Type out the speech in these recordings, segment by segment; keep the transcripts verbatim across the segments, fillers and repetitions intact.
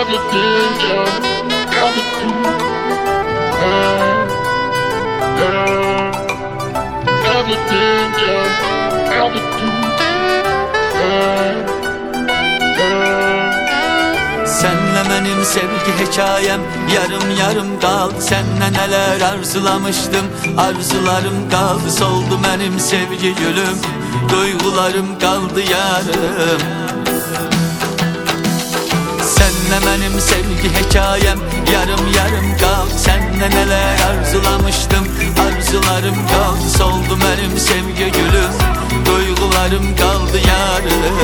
Senle benim sevgi hikayem yarım yarım kaldı. Seninle neler arzulamıştım, arzularım kaldı. Soldu benim sevgi gülüm, duygularım kaldı yarım. Senle benim sevgi hikayem yarım yarım kaldı. Seninle neler arzulamıştım, arzularım kaldı. Soldu benim sevgi gülüm, duygularım kaldı yarım.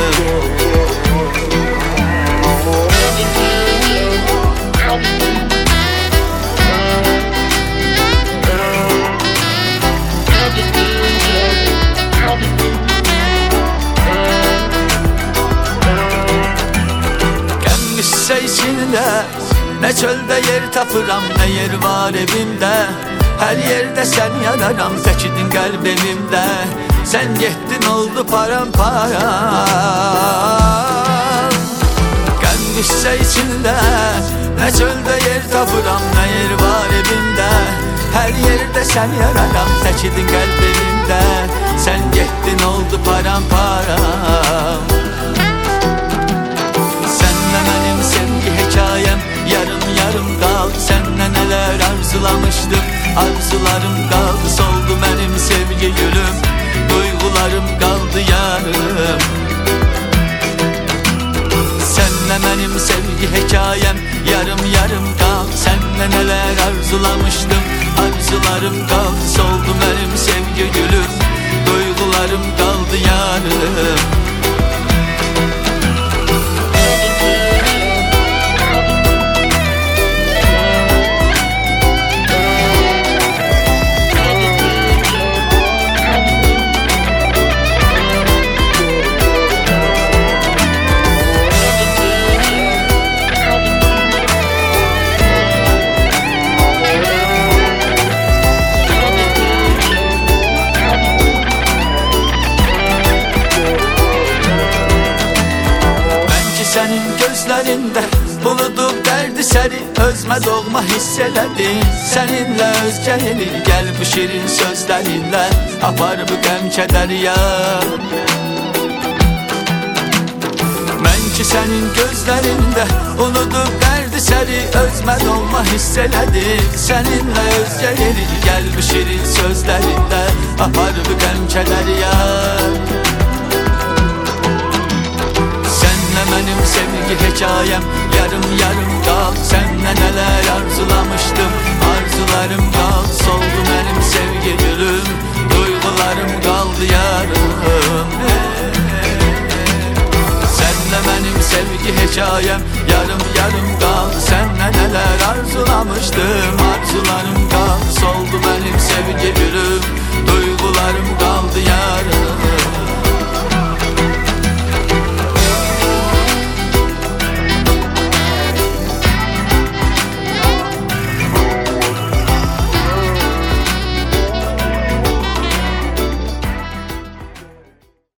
içinde, ne çölde yer tapıram, ne yer var evimde. Her yerde sen yararam, tekidin kalbimde. Sen gettin oldu parampara. Qəm düşsə içində, ne çölde yer tapıram, ne yer var evimde. Her yerde sen yararam, tekidin kalbimde. Sen gettin oldu parampara. Yarım yarım kaldı, seninle neler arzulamıştım. Arzularım kaldı, soldu benim sevgi gülüm. Duygularım kaldı yarım. Seninle benim sevgi hikayem yarım yarım kaldı. Seninle neler arzulamıştım. Arzularım kaldı, soldu benim sevgi gülüm. Duygularım kaldı yarım. Senin gözlerinde buludum derdi seni, özme doğma hisseledim. Seninle özce yenir, gel bu şirin sözlerinle apar bu gəm kədər ya. Mən ki senin gözlerinde unudum derdi seni, özme doğma hisseledim. Seninle özce yenir, gel bu şirin sözlerinle apar bu gəm kədər ya. Benim sevgi hikayem yarım yarım kaldı. Seninle neler arzulamıştım, arzularım kaldı. Soldu benim sevgi gülüm, duygularım kaldı yarım. Seninle benim sevgi hikayem yarım yarım kaldı. Seninle neler arzulamıştım, arzularım kaldı.